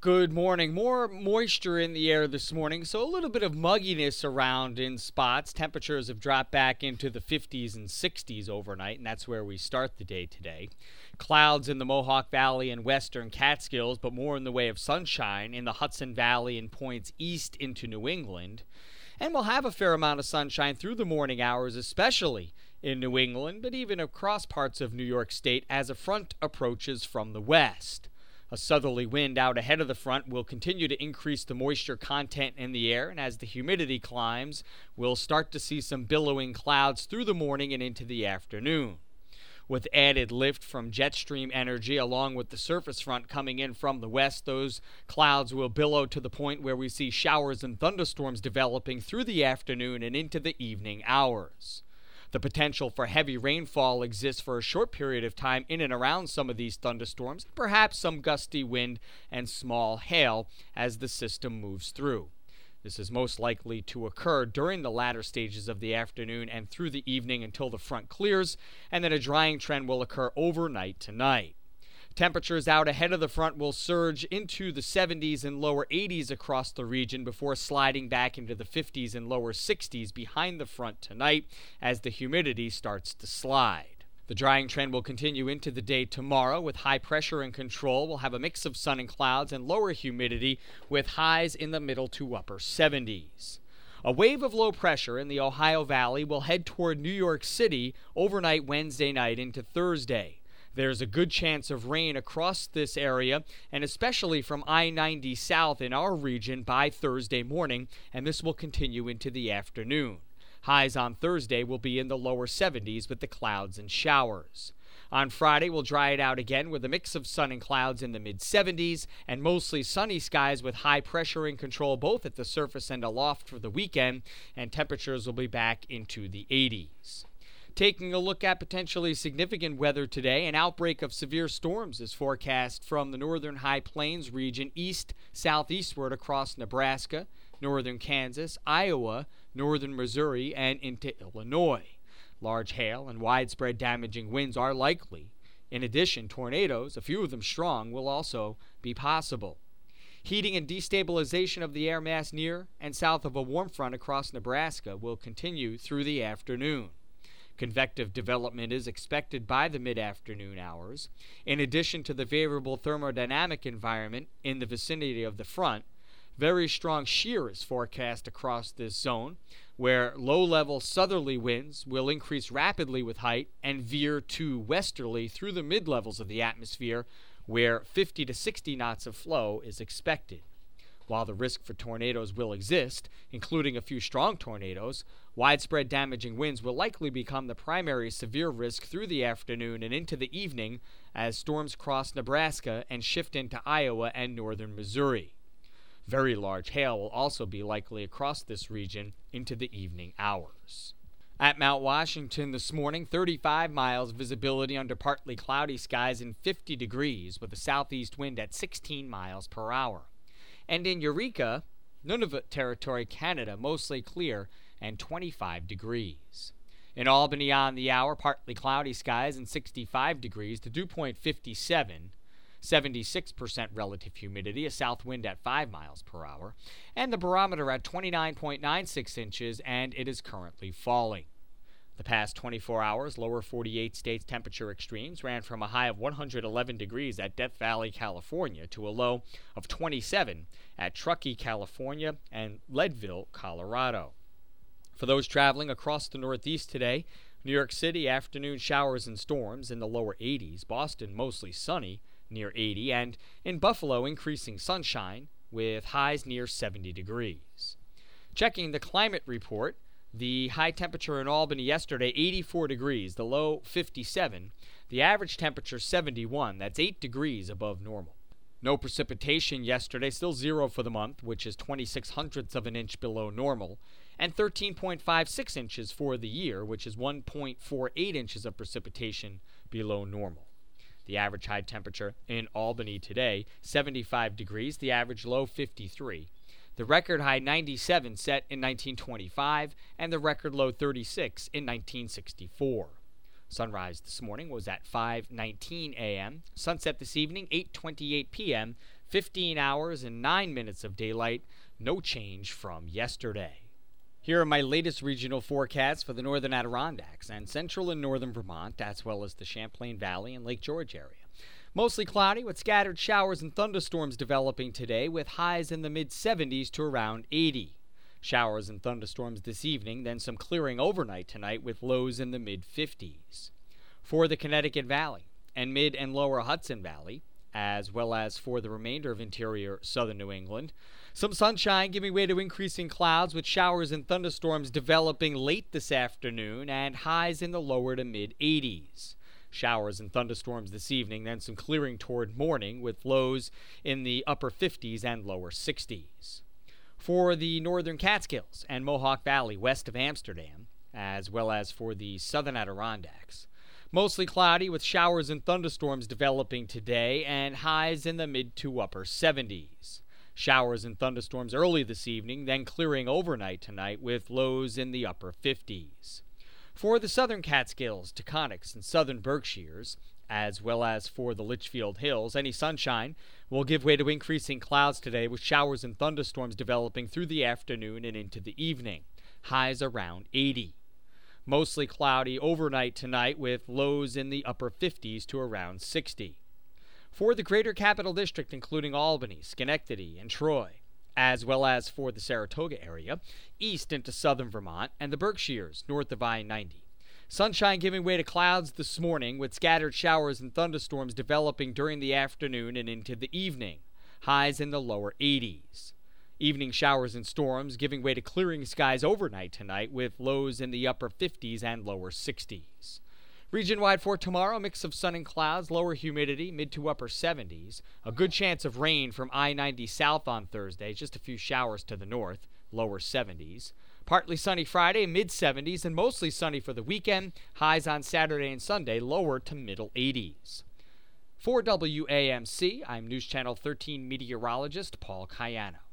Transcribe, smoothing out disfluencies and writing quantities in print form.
Good morning. More moisture in the air this morning, so a little bit of mugginess around in spots. Temperatures have dropped back into the 50s and 60s overnight, and that's where we start the day today. Clouds in the Mohawk Valley and western Catskills, but more in the way of sunshine in the Hudson Valley and points east into New England. And we'll have a fair amount of sunshine through the morning hours, especially in New England, but even across parts of New York State as a front approaches from the west. A southerly wind out ahead of the front will continue to increase the moisture content in the air, and as the humidity climbs, we'll start to see some billowing clouds through the morning and into the afternoon. With added lift from jet stream energy along with the surface front coming in from the west, those clouds will billow to the point where we see showers and thunderstorms developing through the afternoon and into the evening hours. The potential for heavy rainfall exists for a short period of time in and around some of these thunderstorms, perhaps some gusty wind and small hail as the system moves through. This is most likely to occur during the latter stages of the afternoon and through the evening until the front clears, and then a drying trend will occur overnight tonight. Temperatures out ahead of the front will surge into the 70s and lower 80s across the region before sliding back into the 50s and lower 60s behind the front tonight as the humidity starts to slide. The drying trend will continue into the day tomorrow with high pressure in control. We'll have a mix of sun and clouds and lower humidity with highs in the middle to upper 70s. A wave of low pressure in the Ohio Valley will head toward New York City overnight Wednesday night into Thursday. There's a good chance of rain across this area, and especially from I-90 south in our region by Thursday morning, and this will continue into the afternoon. Highs on Thursday will be in the lower 70s with the clouds and showers. On Friday, we'll dry it out again with a mix of sun and clouds in the mid-70s, and mostly sunny skies with high pressure in control both at the surface and aloft for the weekend, and temperatures will be back into the 80s. Taking a look at potentially significant weather today, an outbreak of severe storms is forecast from the northern high plains region southeastward across Nebraska, northern Kansas, Iowa, northern Missouri, and into Illinois. Large hail and widespread damaging winds are likely. In addition, tornadoes, a few of them strong, will also be possible. Heating and destabilization of the air mass near and south of a warm front across Nebraska will continue through the afternoon. Convective development is expected by the mid-afternoon hours. In addition to the favorable thermodynamic environment in the vicinity of the front, very strong shear is forecast across this zone, where low-level southerly winds will increase rapidly with height and veer to westerly through the mid-levels of the atmosphere, where 50 to 60 knots of flow is expected. While the risk for tornadoes will exist, including a few strong tornadoes, widespread damaging winds will likely become the primary severe risk through the afternoon and into the evening as storms cross Nebraska and shift into Iowa and northern Missouri. Very large hail will also be likely across this region into the evening hours. At Mount Washington this morning, 35 miles visibility under partly cloudy skies and 50 degrees with a southeast wind at 16 miles per hour. And in Eureka, Nunavut Territory, Canada, mostly clear and 25 degrees. In Albany on the hour, partly cloudy skies and 65 degrees, the dew point 57, 76% relative humidity, a south wind at 5 miles per hour, and the barometer at 29.96 inches, and it is currently falling. The past 24 hours, lower 48 states temperature extremes ran from a high of 111 degrees at Death Valley, California, to a low of 27 at Truckee, California, and Leadville, Colorado. For those traveling across the Northeast today, New York City, afternoon showers and storms in the lower 80s, Boston mostly sunny, near 80, and in Buffalo, increasing sunshine with highs near 70 degrees. Checking the climate report, the high temperature in Albany yesterday, 84 degrees, the low 57, the average temperature 71, that's 8 degrees above normal. No precipitation yesterday, still 0 for the month, which is 26/100ths of an inch below normal, and 13.56 inches for the year, which is 1.48 inches of precipitation below normal. The average high temperature in Albany today, 75 degrees, the average low 53. The record high 97 set in 1925, and the record low 36 in 1964. Sunrise this morning was at 5:19 a.m. Sunset this evening, 8:28 p.m., 15 hours and 9 minutes of daylight, no change from yesterday. Here are my latest regional forecasts for the northern Adirondacks and central and northern Vermont, as well as the Champlain Valley and Lake George area. Mostly cloudy with scattered showers and thunderstorms developing today, with highs in the mid-70s to around 80. Showers and thunderstorms this evening, then some clearing overnight tonight with lows in the mid-50s. For the Connecticut Valley and mid and lower Hudson Valley, as well as for the remainder of interior southern New England, some sunshine giving way to increasing clouds with showers and thunderstorms developing late this afternoon and highs in the lower to mid-80s. Showers and thunderstorms this evening, then some clearing toward morning with lows in the upper 50s and lower 60s. For the northern Catskills and Mohawk Valley west of Amsterdam, as well as for the southern Adirondacks, mostly cloudy with showers and thunderstorms developing today and highs in the mid to upper 70s. Showers and thunderstorms early this evening, then clearing overnight tonight with lows in the upper 50s. For the southern Catskills, Taconics, and southern Berkshires, as well as for the Litchfield Hills, any sunshine will give way to increasing clouds today with showers and thunderstorms developing through the afternoon and into the evening. Highs around 80. Mostly cloudy overnight tonight with lows in the upper 50s to around 60. For the greater capital district, including Albany, Schenectady, and Troy, as well as for the Saratoga area, east into southern Vermont, and the Berkshires, north of I-90. Sunshine giving way to clouds this morning with scattered showers and thunderstorms developing during the afternoon and into the evening. Highs in the lower 80s. Evening showers and storms giving way to clearing skies overnight tonight with lows in the upper 50s and lower 60s. Region-wide for tomorrow, mix of sun and clouds, lower humidity, mid to upper 70s. A good chance of rain from I-90 south on Thursday, just a few showers to the north, lower 70s. Partly sunny Friday, mid-70s, and mostly sunny for the weekend. Highs on Saturday and Sunday, lower to middle 80s. For WAMC, I'm News Channel 13 meteorologist Paul Cayano.